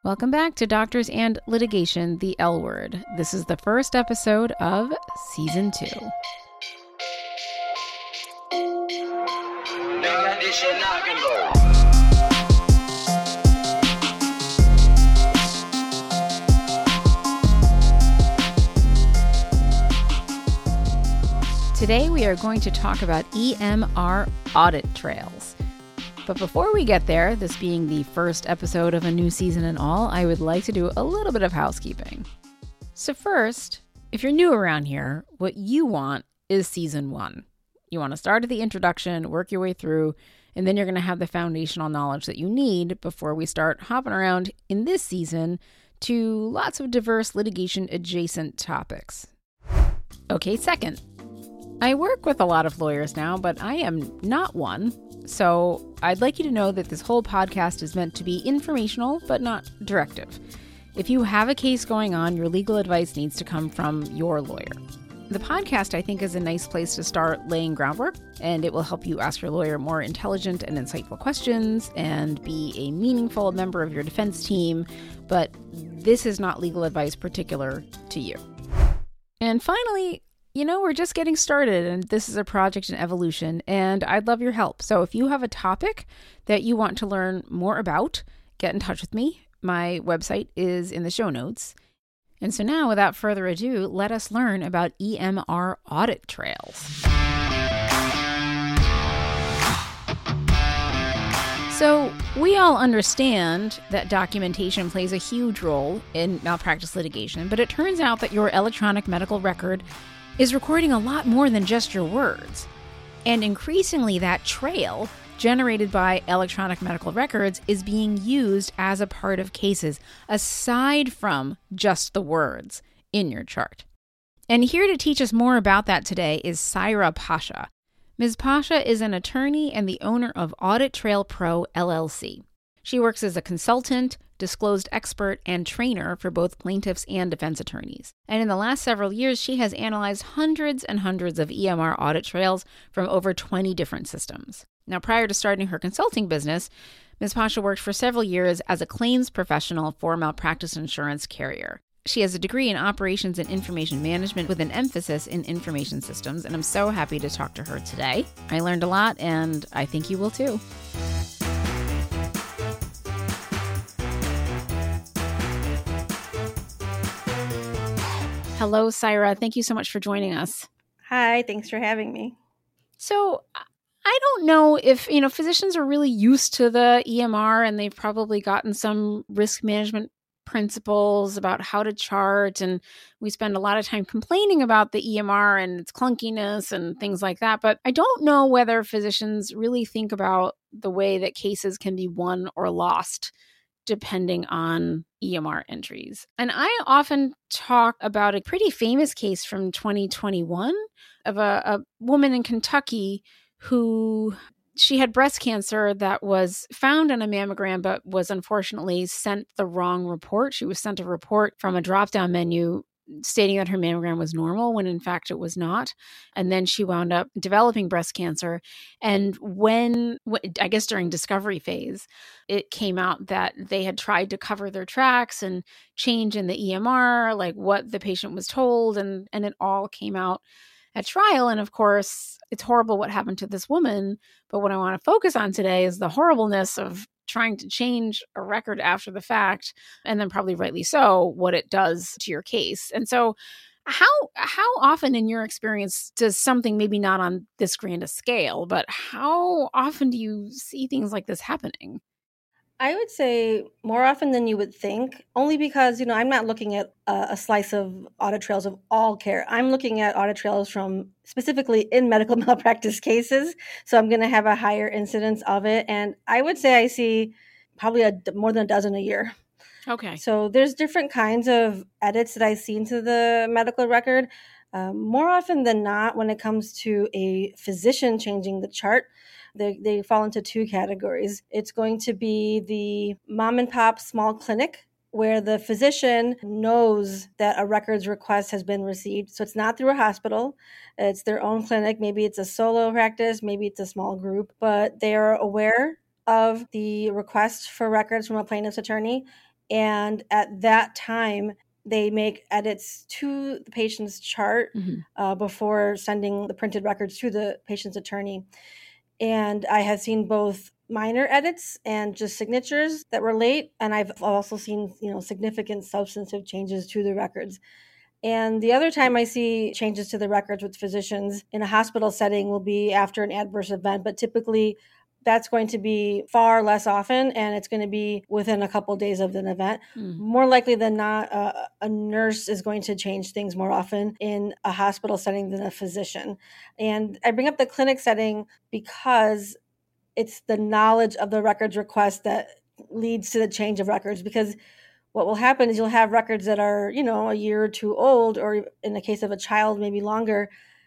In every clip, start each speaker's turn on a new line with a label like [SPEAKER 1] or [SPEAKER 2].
[SPEAKER 1] Welcome back to Doctors and Litigation, the L Word. This is the first episode of Season 2. Today we are going to talk about EMR audit trails. But before we get there, this being the first episode of a new season and all, I would like to do a little bit of housekeeping. So first, if you're new around here, what you want is Season 1. You want to start at the introduction, work your way through, and then you're going to have the foundational knowledge that you need before we start hopping around in this season to lots of diverse litigation-adjacent topics. Okay, second. I work with a lot of lawyers now, but I am not one. So I'd like you to know that this whole podcast is meant to be informational, but not directive. If you have a case going on, your legal advice needs to come from your lawyer. The podcast, I think, is a nice place to start laying groundwork, and it will help you ask your lawyer more intelligent and insightful questions and be a meaningful member of your defense team. But this is not legal advice particular to you. And finally, we're just getting started, and this is a project in evolution, and I'd love your help. So if you have a topic that you want to learn more about, get in touch with me. My website is in the show notes. And so now, without further ado, let us learn about EMR audit trails. So we all understand that documentation plays a huge role in malpractice litigation, but it turns out that your electronic medical record is recording a lot more than just your words. And increasingly, that trail generated by electronic medical records is being used as a part of cases, aside from just the words in your chart. And here to teach us more about that today is Saira Pasha. Ms. Pasha is an attorney and the owner of Audit Trail Pro, LLC. She works as a consultant, disclosed expert, and trainer for both plaintiffs and defense attorneys. And in the last several years, she has analyzed hundreds and hundreds of EMR audit trails from over 20 different systems. Now, prior to starting her consulting business, Ms. Pasha worked for several years as a claims professional for a malpractice insurance carrier. She has a degree in operations and information management with an emphasis in information systems, and I'm so happy to talk to her today. I learned a lot, and I think you will too. Hello, Saira. Thank you so much for joining us.
[SPEAKER 2] Hi, thanks for having me.
[SPEAKER 1] So I don't know if, physicians are really used to the EMR and they've probably gotten some risk management principles about how to chart. And we spend a lot of time complaining about the EMR and its clunkiness and things like that. But I don't know whether physicians really think about the way that cases can be won or lost depending on EMR entries. And I often talk about a pretty famous case from 2021 of a woman in Kentucky who she had breast cancer that was found in a mammogram, but was unfortunately sent the wrong report. She was sent a report from a drop-down menu stating that her mammogram was normal when in fact it was not. And then she wound up developing breast cancer. And when I guess during discovery phase, it came out that they had tried to cover their tracks and change in the EMR, like what the patient was told. And it all came out at trial. And of course, it's horrible what happened to this woman. But what I want to focus on today is the horribleness of trying to change a record after the fact, and then probably rightly so, what it does to your case. And so how often in your experience does something, maybe not on this grand a scale, but how often do you see things like this happening?
[SPEAKER 2] I would say more often than you would think, only because, I'm not looking at a slice of audit trails of all care. I'm looking at audit trails from specifically in medical malpractice cases. So I'm going to have a higher incidence of it. And I would say I see probably more than a dozen a year.
[SPEAKER 1] Okay.
[SPEAKER 2] So there's different kinds of edits that I see into the medical record. More often than not, when it comes to a physician changing the chart, they fall into two categories. It's going to be the mom and pop small clinic where the physician knows that a records request has been received. So it's not through a hospital. It's their own clinic. Maybe it's a solo practice. Maybe it's a small group. But they are aware of the request for records from a plaintiff's attorney. And at that time, they make edits to the patient's chart before sending the printed records to the patient's attorney. And I have seen both minor edits and just signatures that were late. And I've also seen, significant substantive changes to the records. And the other time I see changes to the records with physicians in a hospital setting will be after an adverse event, but typically that's going to be far less often, and it's going to be within a couple days of an event. More likely than not, a nurse is going to change things more often in a hospital setting than a physician. And I bring up the clinic setting because it's the knowledge of the records request that leads to the change of records, because what will happen is you'll have records that are, a year or two old, or in the case of a child, maybe longer.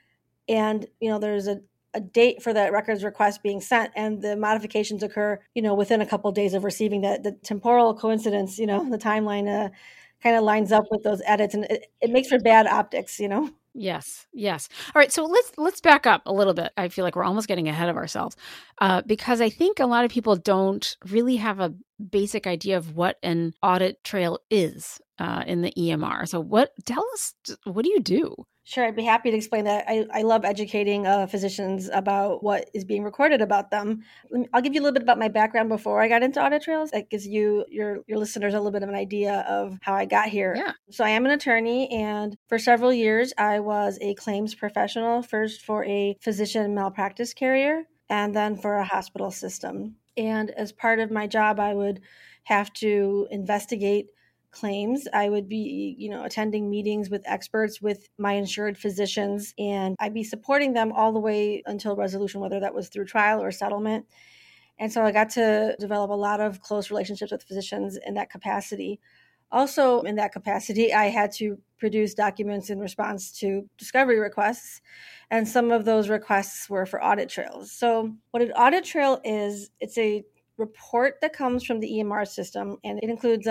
[SPEAKER 2] And, there's a date for that records request being sent, and the modifications occur, within a couple of days of receiving that. The temporal coincidence, the timeline kind of lines up with those edits, and it makes for bad optics.
[SPEAKER 1] Yes. All right. So let's back up a little bit. I feel like we're almost getting ahead of ourselves because I think a lot of people don't really have a basic idea of what an audit trail is in the EMR. So tell us, what do you do?
[SPEAKER 2] Sure, I'd be happy to explain that. I love educating physicians about what is being recorded about them. I'll give you a little bit about my background before I got into audit trails. That gives your listeners a little bit of an idea of how I got here.
[SPEAKER 1] Yeah.
[SPEAKER 2] So I am an attorney, and for several years I was a claims professional, first for a physician malpractice carrier and then for a hospital system. And as part of my job, I would have to investigate claims. I would be, attending meetings with experts with my insured physicians, and I'd be supporting them all the way until resolution, whether that was through trial or settlement. And so I got to develop a lot of close relationships with physicians in that capacity. Also, in that capacity, I had to produce documents in response to discovery requests, and some of those requests were for audit trails. So what an audit trail is, it's a report that comes from the EMR system, and it includes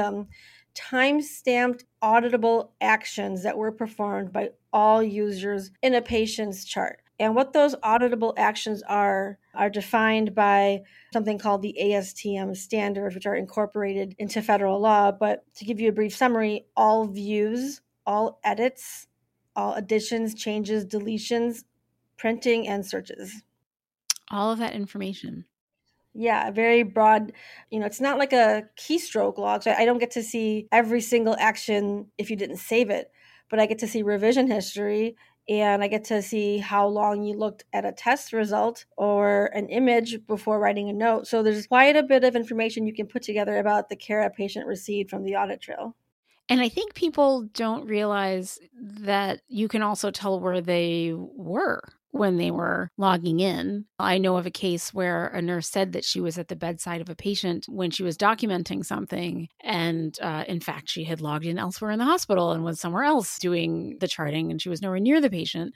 [SPEAKER 2] time-stamped auditable actions that were performed by all users in a patient's chart. And what those auditable actions are defined by something called the ASTM standards, which are incorporated into federal law. But to give you a brief summary, all views, all edits, all additions, changes, deletions, printing, and searches.
[SPEAKER 1] All of that information.
[SPEAKER 2] Yeah, very broad. It's not like a keystroke log. So I don't get to see every single action if you didn't save it, but I get to see revision history, and I get to see how long you looked at a test result or an image before writing a note. So there's quite a bit of information you can put together about the care a patient received from the audit trail.
[SPEAKER 1] And I think people don't realize that you can also tell where they were when they were logging in. I know of a case where a nurse said that she was at the bedside of a patient when she was documenting something. And in fact, she had logged in elsewhere in the hospital and was somewhere else doing the charting, and she was nowhere near the patient.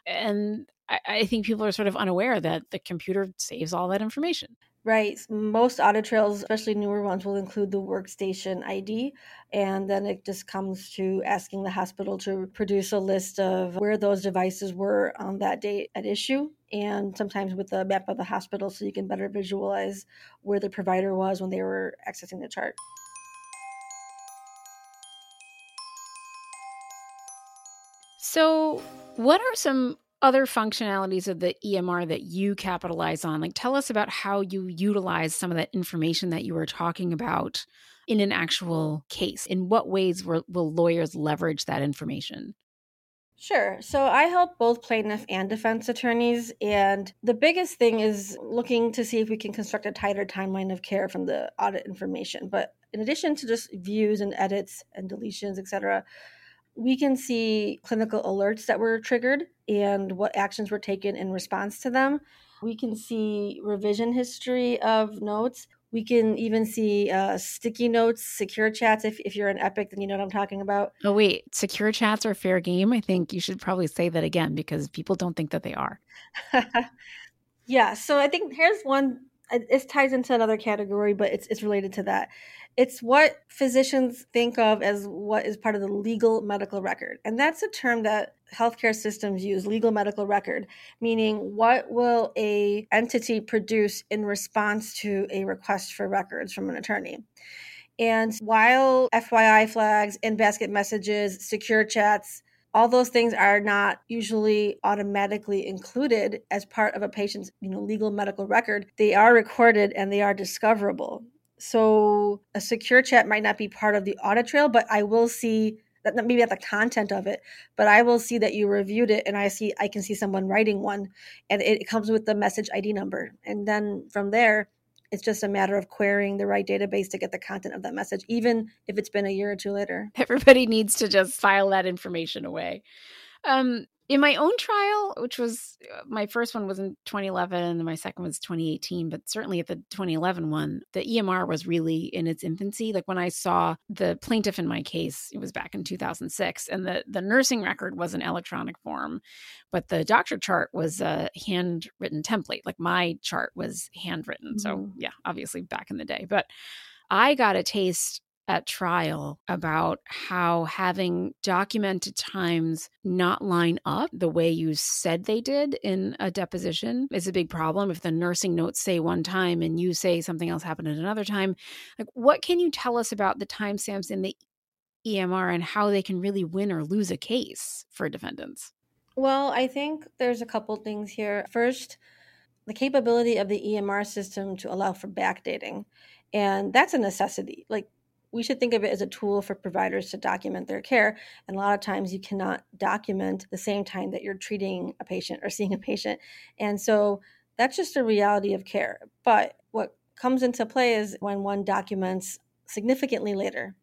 [SPEAKER 1] And I think people are sort of unaware that the computer saves all that information.
[SPEAKER 2] Right. Most audit trails, especially newer ones, will include the workstation ID. And then it just comes to asking the hospital to produce a list of where those devices were on that date at issue, and sometimes with the map of the hospital so you can better visualize where the provider was when they were accessing the chart.
[SPEAKER 1] So, what are some other functionalities of the EMR that you capitalize on? Like, tell us about how you utilize some of that information that you were talking about in an actual case. In what ways will lawyers leverage that information?
[SPEAKER 2] Sure. So I help both plaintiff and defense attorneys. And the biggest thing is looking to see if we can construct a tighter timeline of care from the audit information. But in addition to just views and edits and deletions, et cetera, we can see clinical alerts that were triggered and what actions were taken in response to them. We can see revision history of notes. We can even see sticky notes, secure chats. If you're an Epic, then you know what I'm talking about.
[SPEAKER 1] Oh, wait, secure chats are fair game? I think you should probably say that again because people don't think that they are.
[SPEAKER 2] Yeah, so I think here's one. It ties into another category, but it's related to that. It's what physicians think of as what is part of the legal medical record. And that's a term that healthcare systems use, legal medical record, meaning what will a entity produce in response to a request for records from an attorney. And while FYI flags, in-basket messages, secure chats, all those things are not usually automatically included as part of a patient's legal medical record, they are recorded and they are discoverable. So a secure chat might not be part of the audit trail, but I will see that, maybe not the content of it, but I will see that you reviewed it, and I can see someone writing one, and it comes with the message ID number. And then from there, it's just a matter of querying the right database to get the content of that message, even if it's been a year or two later.
[SPEAKER 1] Everybody needs to just file that information away. In my own trial, which was my first one was in 2011 and my second was 2018, but certainly at the 2011 one, the EMR was really in its infancy. Like when I saw the plaintiff in my case, it was back in 2006, and the nursing record was an electronic form, but the doctor chart was a handwritten template. Like my chart was handwritten. So yeah, obviously back in the day. But I got a taste at trial about how having documented times not line up the way you said they did in a deposition is a big problem. If the nursing notes say one time and you say something else happened at another time, like what can you tell us about the timestamps in the EMR and how they can really win or lose a case for defendants?
[SPEAKER 2] Well, I think there's a couple things here. First, the capability of the EMR system to allow for backdating. And that's a necessity. Like, we should think of it as a tool for providers to document their care. And a lot of times you cannot document the same time that you're treating a patient or seeing a patient. And so that's just a reality of care. But what comes into play is when one documents significantly later.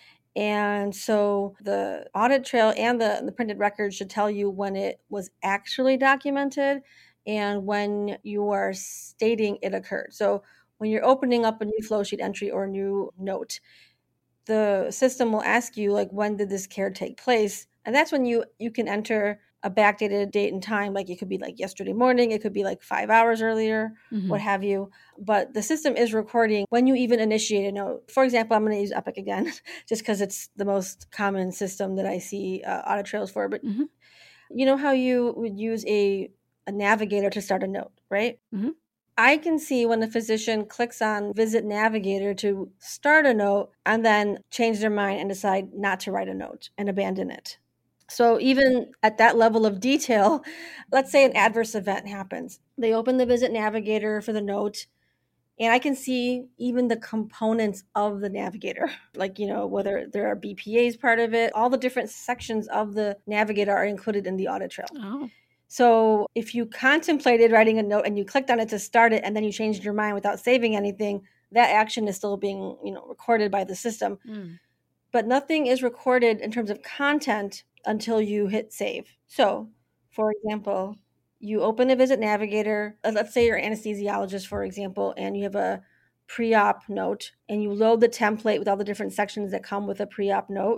[SPEAKER 2] And so the audit trail and the printed record should tell you when it was actually documented and when you are stating it occurred. So when you're opening up a new flow sheet entry or a new note, the system will ask you, like, when did this care take place? And that's when you can enter a backdated date and time. Like it could be like yesterday morning, it could be like 5 hours earlier, what have you. But the system is recording when you even initiate a note. For example, I'm going to use Epic again, just because it's the most common system that I see audit trails for. But you know how you would use a navigator to start a note, right? I can see when the physician clicks on Visit Navigator to start a note and then change their mind and decide not to write a note and abandon it. So even at that level of detail, let's say an adverse event happens. They open the Visit Navigator for the note, and I can see even the components of the navigator, like, whether there are BPAs part of it, all the different sections of the navigator are included in the audit trail.
[SPEAKER 1] Oh.
[SPEAKER 2] So if you contemplated writing a note and you clicked on it to start it and then you changed your mind without saving anything, that action is still being, recorded by the system. But nothing is recorded in terms of content until you hit save. So, for example, you open a Visit Navigator. Let's say you're an anesthesiologist, for example, and you have a pre-op note, and you load the template with all the different sections that come with a pre-op note,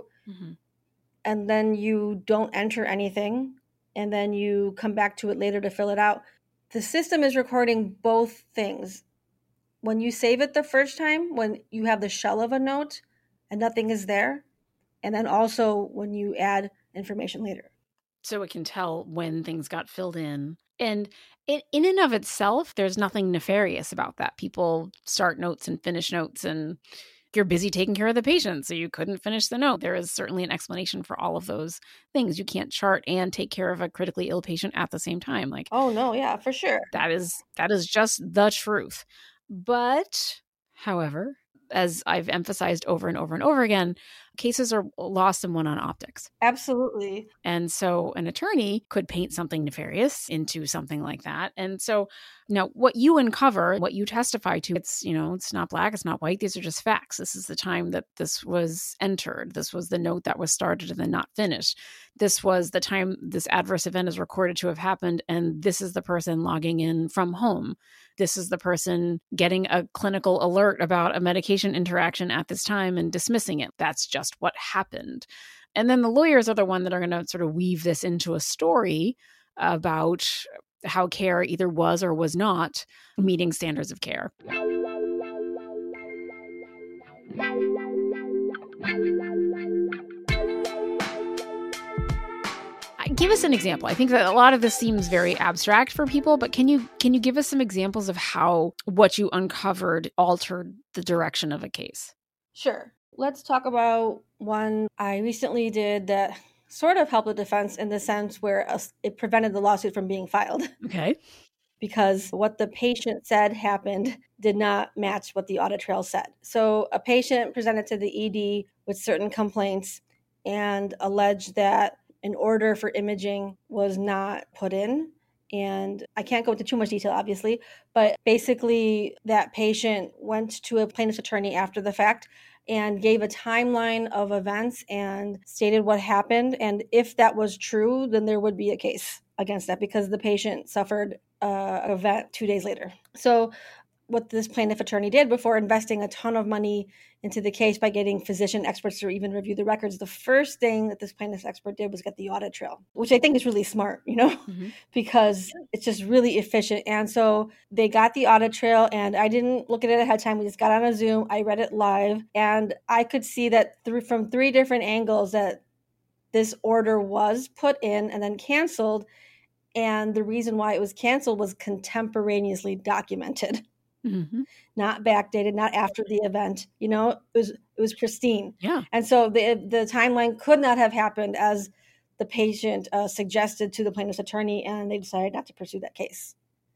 [SPEAKER 2] and then you don't enter anything, and then you come back to it later to fill it out. The system is recording both things. When you save it the first time, when you have the shell of a note and nothing is there, and then also when you add information later.
[SPEAKER 1] So it can tell when things got filled in. And in and of itself, there's nothing nefarious about that. People start notes and finish notes, and you're busy taking care of the patient, so you couldn't finish the note. There is certainly an explanation for all of those things. You can't chart and take care of a critically ill patient at the same time. Like,
[SPEAKER 2] oh no, yeah, for sure.
[SPEAKER 1] That is just the truth. But, however, as I've emphasized over and over and over again, cases are lost and won on optics.
[SPEAKER 2] Absolutely.
[SPEAKER 1] And so an attorney could paint something nefarious into something like that. And so now what you uncover, what you testify to, it's not black, it's not white. These are just facts. This is the time that this was entered. This was the note that was started and then not finished. This was the time this adverse event is recorded to have happened. And this is the person logging in from home. This is the person getting a clinical alert about a medication interaction at this time and dismissing it. That's just what happened. And then the lawyers are the one that are going to sort of weave this into a story about how care either was or was not meeting standards of care. Give us an example. I think that a lot of this seems very abstract for people, but can you give us some examples of how what you uncovered altered the direction of a case?
[SPEAKER 2] Sure. let's talk about one I recently did that sort of helped the defense in the sense where it prevented the lawsuit from being filed.
[SPEAKER 1] Okay.
[SPEAKER 2] Because what the patient said happened did not match what the audit trail said. So a patient presented to the ED with certain complaints and alleged that an order for imaging was not put in. And I can't go into too much detail, obviously, but basically that patient went to a plaintiff's attorney after the fact and gave a timeline of events and stated what happened. And if that was true, then there would be a case against that because the patient suffered an event 2 days later. So what this plaintiff attorney did before investing a ton of money into the case by getting physician experts to even review the records, the first thing that this plaintiff's expert did was get the audit trail, which I think is really smart, because it's just really efficient. And so they got the audit trail, and I didn't look at it ahead of time. We just got on a Zoom. I read it live, and I could see that from 3 different angles that this order was put in and then canceled. And the reason why it was canceled was contemporaneously documented. Not backdated, not after the event. It was pristine.
[SPEAKER 1] Yeah.
[SPEAKER 2] And so the timeline could not have happened as the patient suggested to the plaintiff's attorney, and they decided not to pursue that case.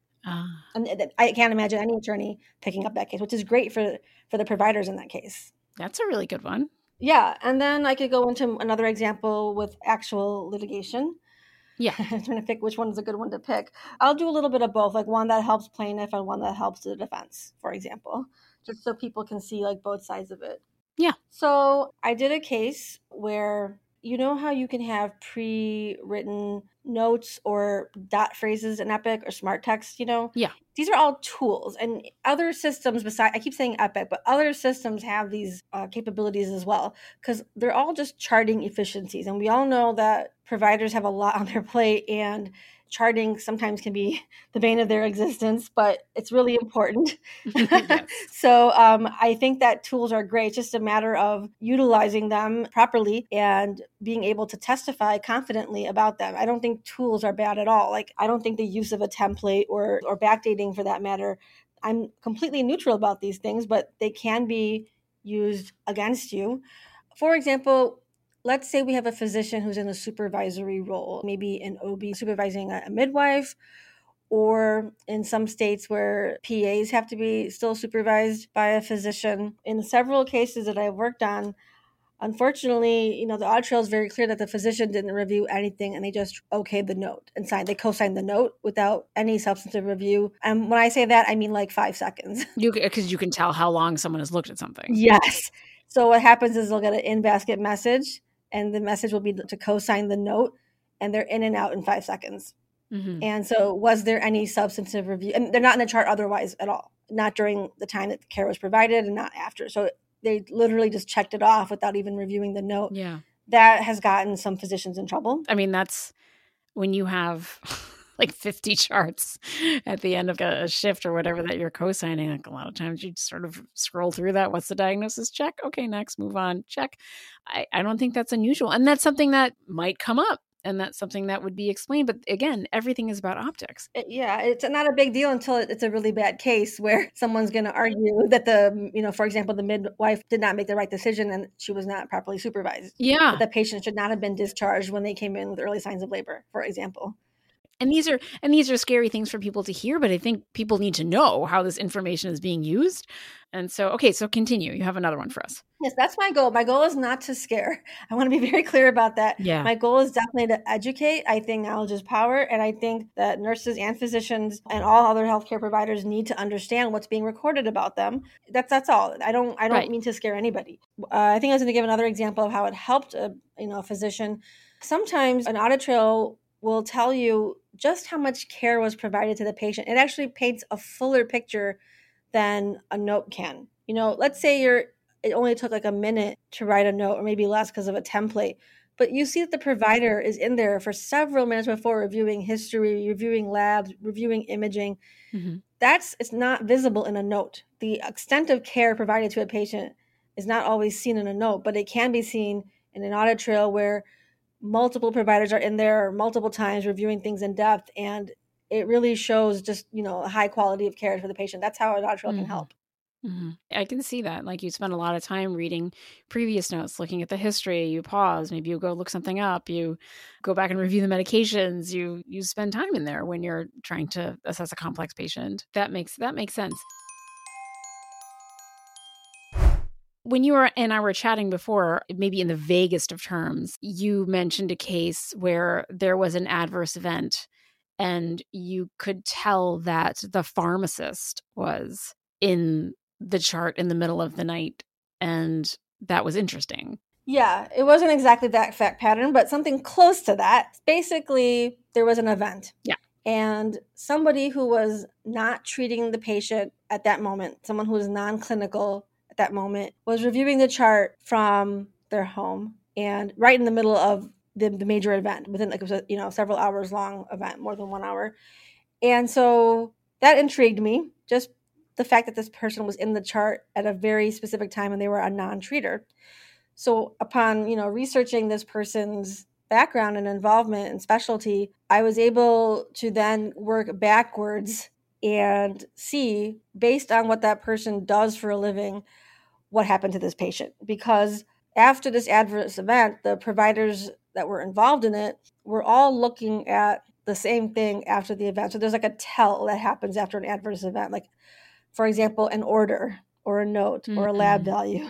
[SPEAKER 2] And I can't imagine any attorney picking up that case, which is great for the providers in that case.
[SPEAKER 1] That's a really good one.
[SPEAKER 2] Yeah. And then I could go into another example with actual litigation.
[SPEAKER 1] Yeah.
[SPEAKER 2] I'm trying to pick which one is a good one to pick. I'll do a little bit of both, like one that helps plaintiff and one that helps the defense, for example, just so people can see like both sides of it.
[SPEAKER 1] Yeah.
[SPEAKER 2] So I did a case where, you know how you can have pre-written notes or dot phrases in Epic or Smart Text,
[SPEAKER 1] Yeah.
[SPEAKER 2] These are all tools, and other systems I keep saying Epic, but other systems have these capabilities as well, because they're all just charting efficiencies. And we all know that providers have a lot on their plate, and charting sometimes can be the bane of their existence, but it's really important.
[SPEAKER 1] Yes.
[SPEAKER 2] So I think that tools are great. It's just a matter of utilizing them properly and being able to testify confidently about them. I don't think tools are bad at all. Like, I don't think the use of a template or backdating for that matter, I'm completely neutral about these things, but they can be used against you. For example, let's say we have a physician who's in a supervisory role, maybe an OB supervising a midwife, or in some states where PAs have to be still supervised by a physician. In several cases that I've worked on, unfortunately, the audit trail is very clear that the physician didn't review anything and they just okayed the note and signed. They co-signed the note without any substantive review. And when I say that, I mean like 5 seconds.
[SPEAKER 1] Because you can tell how long someone has looked at something.
[SPEAKER 2] Yes. So what happens is they'll get an in-basket message, and the message will be to co-sign the note, and they're in and out in 5 seconds. And so was there any substantive review? And they're not in the chart otherwise at all, not during the time that the care was provided and not after. So they literally just checked it off without even reviewing the note.
[SPEAKER 1] Yeah.
[SPEAKER 2] That has gotten some physicians in trouble.
[SPEAKER 1] I mean, that's when you have like 50 charts at the end of a shift or whatever that you're co-signing. Like, a lot of times you sort of scroll through that. What's the diagnosis? Check. Okay, next, move on. Check. I don't think that's unusual. And that's something that might come up. And that's something that would be explained. But again, everything is about optics.
[SPEAKER 2] It's not a big deal until it's a really bad case where someone's going to argue that for example, the midwife did not make the right decision and she was not properly supervised.
[SPEAKER 1] Yeah.
[SPEAKER 2] That the patient should not have been discharged when they came in with early signs of labor, for example.
[SPEAKER 1] And these are scary things for people to hear, but I think people need to know how this information is being used. And so, okay, so continue. You have another one for us.
[SPEAKER 2] Yes, that's my goal. My goal is not to scare. I want to be very clear about that.
[SPEAKER 1] Yeah. My
[SPEAKER 2] goal is definitely to educate. I think knowledge is power. And I think that nurses and physicians and all other healthcare providers need to understand what's being recorded about them. That's all. I don't mean to scare anybody. I think I was going to give another example of how it helped a physician. Sometimes an audit trail will tell you just how much care was provided to the patient. It actually paints a fuller picture than a note can. Let's say it only took like a minute to write a note, or maybe less because of a template, but you see that the provider is in there for several minutes before reviewing history, reviewing labs, reviewing imaging. It's not visible in a note. The extent of care provided to a patient is not always seen in a note, but it can be seen in an audit trail where multiple providers are in there multiple times reviewing things in depth, and it really shows just a high quality of care for the patient. That's how an audit trail can help.
[SPEAKER 1] I can see that. Like, you spend a lot of time reading previous notes, looking at the history, you pause, maybe you go look something up, you go back and review the medications, you spend time in there when you're trying to assess a complex patient. That makes sense. When you and I were chatting before, maybe in the vaguest of terms, you mentioned a case where there was an adverse event and you could tell that the pharmacist was in the chart in the middle of the night. And that was interesting.
[SPEAKER 2] Yeah, it wasn't exactly that fact pattern, but something close to that. Basically, there was an event.
[SPEAKER 1] Yeah.
[SPEAKER 2] And somebody who was not treating the patient at that moment, someone who was non-clinical at that moment, was reviewing the chart from their home and right in the middle of the major event, within like it was a several hours long event, more than 1 hour. And so that intrigued me, just the fact that this person was in the chart at a very specific time and they were a non-treater. So upon, researching this person's background and involvement and specialty, I was able to then work backwards and see, based on what that person does for a living, what happened to this patient. Because after this adverse event, the providers that were involved in it were all looking at the same thing after the event. So there's like a tell that happens after an adverse event, like, for example, an order or a note or a lab value.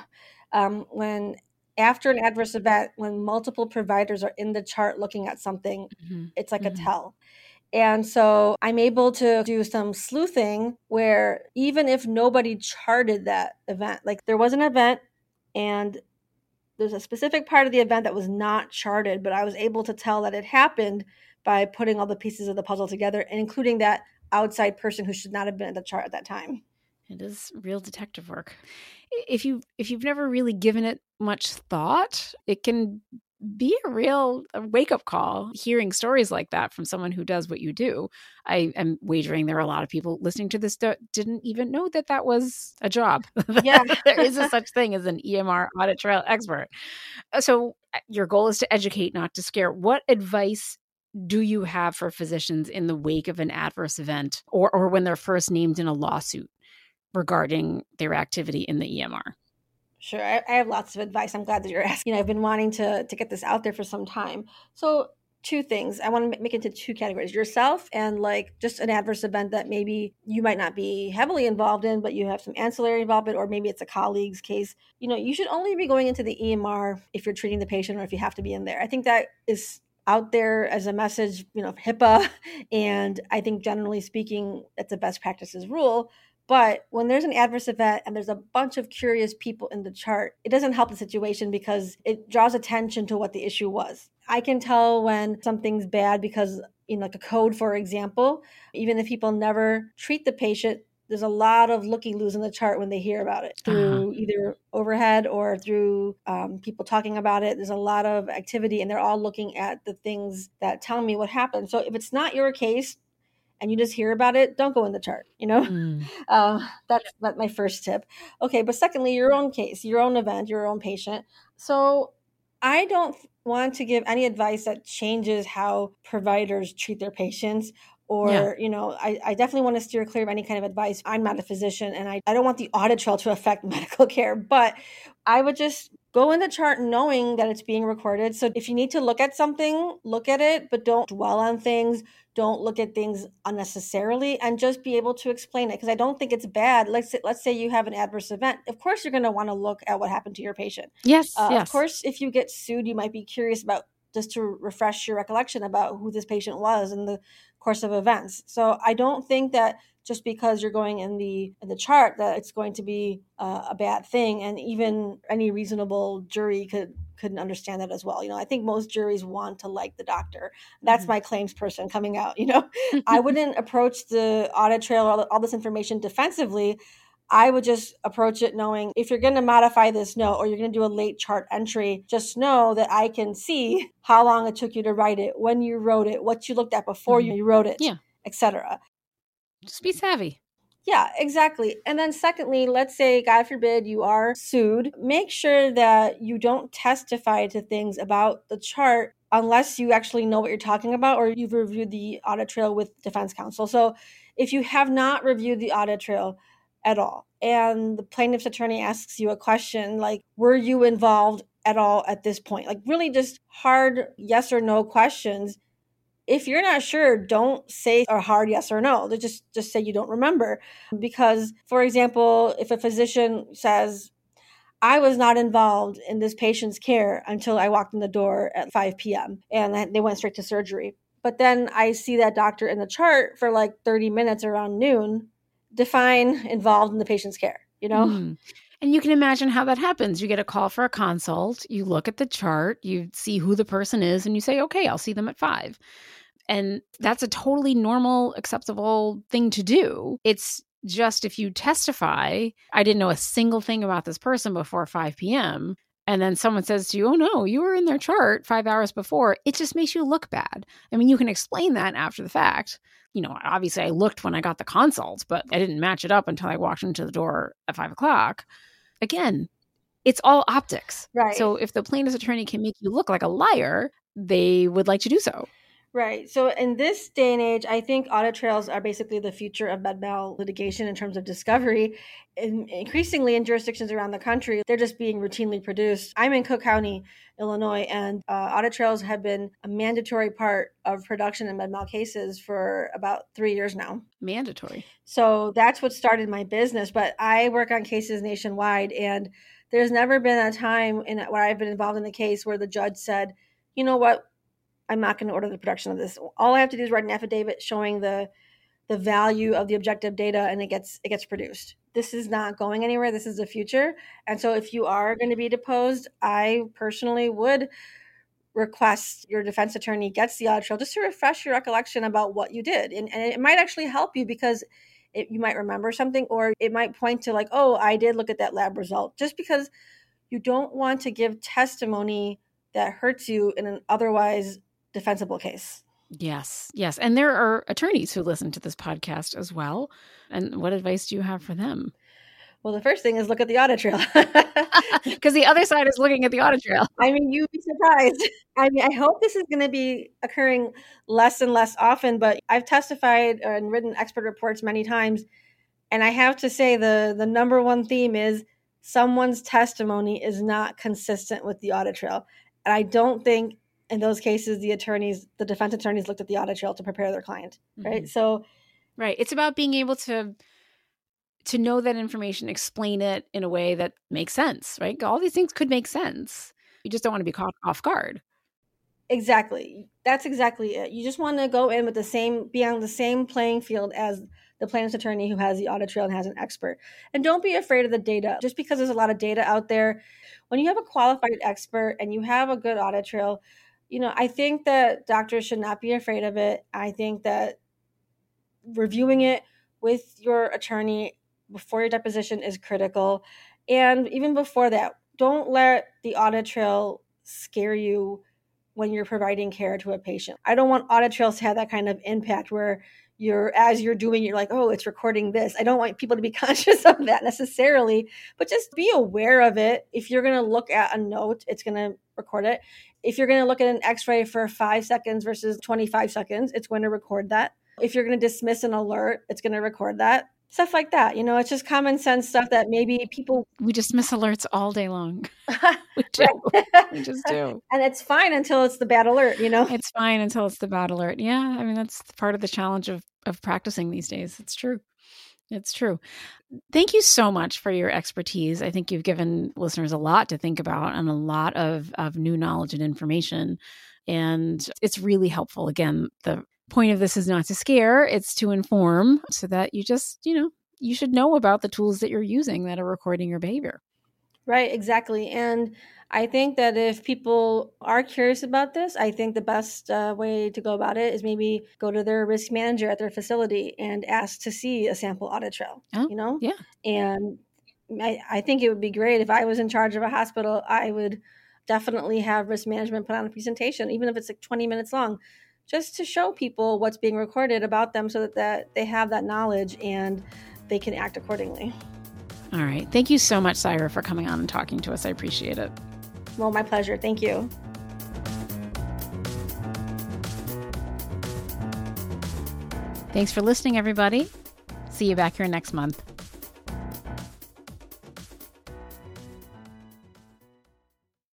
[SPEAKER 2] When after an adverse event, when multiple providers are in the chart looking at something, it's like a tell. And so I'm able to do some sleuthing where even if nobody charted that event, like there was an event and there's a specific part of the event that was not charted, but I was able to tell that it happened by putting all the pieces of the puzzle together and including that outside person who should not have been at the chart at that time.
[SPEAKER 1] It is real detective work. If you've never really given it much thought, it can be a real wake-up call hearing stories like that from someone who does what you do. I am wagering there are a lot of people listening to this that didn't even know that was a job.
[SPEAKER 2] Yeah.
[SPEAKER 1] There is a such thing as an EMR audit trail expert. So your goal is to educate, not to scare. What advice do you have for physicians in the wake of an adverse event or when they're first named in a lawsuit regarding their activity in the EMR?
[SPEAKER 2] Sure. I have lots of advice. I'm glad that you're asking. I've been wanting to get this out there for some time. So two things. I want to make it into two categories: yourself and like just an adverse event that maybe you might not be heavily involved in, but you have some ancillary involvement, or maybe it's a colleague's case. You should only be going into the EMR if you're treating the patient or if you have to be in there. I think that is out there as a message, HIPAA. And I think generally speaking, that's a best practices rule. But when there's an adverse event and there's a bunch of curious people in the chart, it doesn't help the situation because it draws attention to what the issue was. I can tell when something's bad because, like a code, for example, even if people never treat the patient, there's a lot of looky-loos in the chart when they hear about it through either overhead or through people talking about it. There's a lot of activity and they're all looking at the things that tell me what happened. So if it's not your case, and you just hear about it, don't go in the chart, That's my first tip. Okay, but secondly, your own case, your own event, your own patient. So I don't want to give any advice that changes how providers treat their patients or, I definitely want to steer clear of any kind of advice. I'm not a physician and I don't want the audit trail to affect medical care, but I would just go in the chart knowing that it's being recorded. So if you need to look at something, look at it, but don't dwell on things. Don't look at things unnecessarily and just be able to explain it. Because I don't think it's bad. Let's say you have an adverse event. Of course, you're going to want to look at what happened to your patient.
[SPEAKER 1] Yes.
[SPEAKER 2] Of course, if you get sued, you might be curious about just to refresh your recollection about who this patient was in the course of events. So I don't think that just because you're going in the chart that it's going to be a bad thing. And even any reasonable jury couldn't understand that as well. I think most juries want to like the doctor. That's my claims person coming out. I wouldn't approach the audit trail or all this information defensively. I would just approach it knowing if you're going to modify this note or you're going to do a late chart entry, just know that I can see how long it took you to write it, when you wrote it, what you looked at before you wrote it, etc.
[SPEAKER 1] Just be savvy.
[SPEAKER 2] Yeah, exactly. And then secondly, let's say, God forbid, you are sued. Make sure that you don't testify to things about the chart unless you actually know what you're talking about or you've reviewed the audit trail with defense counsel. So if you have not reviewed the audit trail, at all. And the plaintiff's attorney asks you a question like, were you involved at all at this point? Like really just hard yes or no questions. If you're not sure, don't say a hard yes or no. Just say you don't remember. Because, for example, if a physician says, I was not involved in this patient's care until I walked in the door at 5 p.m. and they went straight to surgery. But then I see that doctor in the chart for like 30 minutes around noon, define involved in the patient's care, you know?
[SPEAKER 1] Mm. And you can imagine how that happens. You get a call for a consult, you look at the chart, you see who the person is, and you say, okay, I'll see them at 5. And that's a totally normal, acceptable thing to do. It's just if you testify, I didn't know a single thing about this person before 5 p.m., and then someone says to you, oh no, you were in their chart 5 hours before, it just makes you look bad. I mean, you can explain that after the fact. You know, obviously I looked when I got the consult, but I didn't match it up until I walked into the door at 5 o'clock. Again, it's all optics.
[SPEAKER 2] Right.
[SPEAKER 1] So if the plaintiff's attorney can make you look like a liar, they would like to do so.
[SPEAKER 2] Right. So in this day and age, I think audit trails are basically the future of med mal litigation in terms of discovery. And increasingly in jurisdictions around the country, they're just being routinely produced. I'm in Cook County, Illinois, and audit trails have been a mandatory part of production in med mal cases for about 3 years now.
[SPEAKER 1] Mandatory.
[SPEAKER 2] So that's what started my business. But I work on cases nationwide, and there's never been a time where I've been involved in the case where the judge said, you know what? I'm not going to order the production of this. All I have to do is write an affidavit showing the value of the objective data, and it gets produced. This is not going anywhere. This is the future. And so if you are going to be deposed, I personally would request your defense attorney gets the audit trail just to refresh your recollection about what you did. And it might actually help you because you might remember something, or it might point to like, oh, I did look at that lab result, just because you don't want to give testimony that hurts you in an otherwise defensible case.
[SPEAKER 1] Yes. And there are attorneys who listen to this podcast as well. And what advice do you have for them?
[SPEAKER 2] Well, the first thing is look at the audit trail.
[SPEAKER 1] Because the other side is looking at the audit trail.
[SPEAKER 2] I mean, you'd be surprised. I mean, I hope this is going to be occurring less and less often, but I've testified and written expert reports many times. And I have to say the number one theme is someone's testimony is not consistent with the audit trail. And I don't think in those cases, the defense attorneys looked at the audit trail to prepare their client, right?
[SPEAKER 1] Mm-hmm.
[SPEAKER 2] So,
[SPEAKER 1] right. It's about being able to know that information, explain it in a way that makes sense, right? All these things could make sense. You just don't want to be caught off guard.
[SPEAKER 2] Exactly. That's exactly it. You just want to go in with be on the same playing field as the plaintiff's attorney who has the audit trail and has an expert. And don't be afraid of the data. Just because there's a lot of data out there, when you have a qualified expert and you have a good audit trail, you know, I think that doctors should not be afraid of it. I think that reviewing it with your attorney before your deposition is critical. And even before that, don't let the audit trail scare you when you're providing care to a patient. I don't want audit trails to have that kind of impact where as you're doing, you're like, oh, it's recording this. I don't want people to be conscious of that necessarily, but just be aware of it. If you're going to look at a note, it's going to record it. If you're going to look at an x-ray for 5 seconds versus 25 seconds, it's going to record that. If you're going to dismiss an alert, it's going to record that. Stuff like that. You know, it's just common sense stuff that maybe people...
[SPEAKER 1] We dismiss alerts all day long. We do. We just do.
[SPEAKER 2] And it's fine until it's the bad alert, you know?
[SPEAKER 1] It's fine until it's the bad alert. Yeah. I mean, that's part of the challenge of practicing these days. It's true. It's true. Thank you so much for your expertise. I think you've given listeners a lot to think about and a lot of new knowledge and information. And it's really helpful. Again, the point of this is not to scare, it's to inform so that you just, you should know about the tools that you're using that are recording your behavior.
[SPEAKER 2] Right, exactly. And I think that if people are curious about this, I think the best way to go about it is maybe go to their risk manager at their facility and ask to see a sample audit trail,
[SPEAKER 1] Yeah.
[SPEAKER 2] And I think it would be great if I was in charge of a hospital, I would definitely have risk management put on a presentation, even if it's like 20 minutes long, just to show people what's being recorded about them so that they have that knowledge and they can act accordingly.
[SPEAKER 1] All right. Thank you so much, Saira, for coming on and talking to us. I appreciate it.
[SPEAKER 2] Well, my pleasure. Thank you.
[SPEAKER 1] Thanks for listening, everybody. See you back here next month.